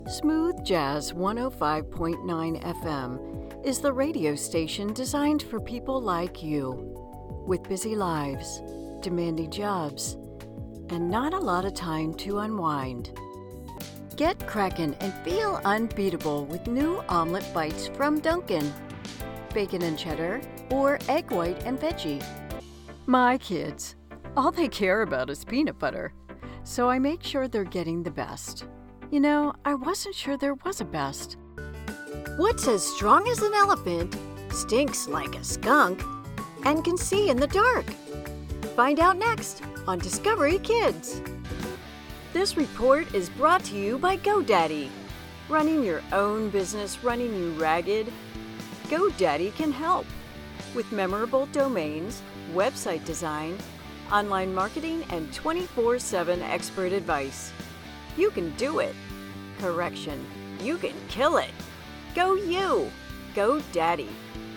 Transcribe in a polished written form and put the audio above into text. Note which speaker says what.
Speaker 1: Smooth Jazz 105.9 FM is the radio station designed for people like you, with busy lives, demanding jobs, and not a lot of time to unwind. Get crackin' and feel unbeatable with new omelet bites from Dunkin'. Bacon and cheddar or egg white and veggie. My kids, all they care about is peanut butter, so I make sure they're getting the best. You know, I wasn't sure there was a best. What's as strong as an elephant, stinks like a skunk, and can see in the dark? Find out next on Discovery Kids. This report is brought to you by GoDaddy. Running your own business running you ragged? GoDaddy can help with memorable domains, website design, online marketing, and 24/7 expert advice. You can do it. Correction, you can kill it. Go you. GoDaddy.